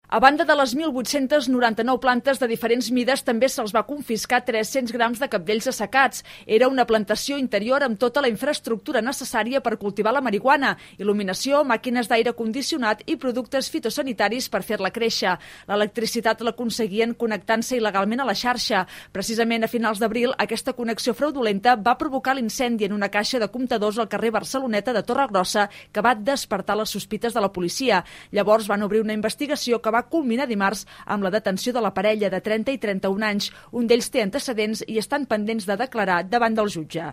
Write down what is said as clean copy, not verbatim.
A banda de les 1.899 plantes de diferents mides, també se'ls va confiscar 300 grams de cabdells assecats. Era una plantació interior amb tota la infraestructura necessària per cultivar la marihuana, il·luminació, màquines d'aire condicionat i productes fitosanitaris per fer-la créixer. L'electricitat l'aconseguien connectant-se il·legalment a la xarxa. Precisament a finals d'abril, aquesta connexió fraudulenta va provocar l'incendi en una caixa de comptadors al carrer Barceloneta de Torregrossa que va despertar les sospites de la policia. Llavors van obrir una investigació que va culminar dimarts amb la detenció de la parella de 30 i 31 anys. Un d'ells té antecedents i estan pendents de declarar davant del jutge.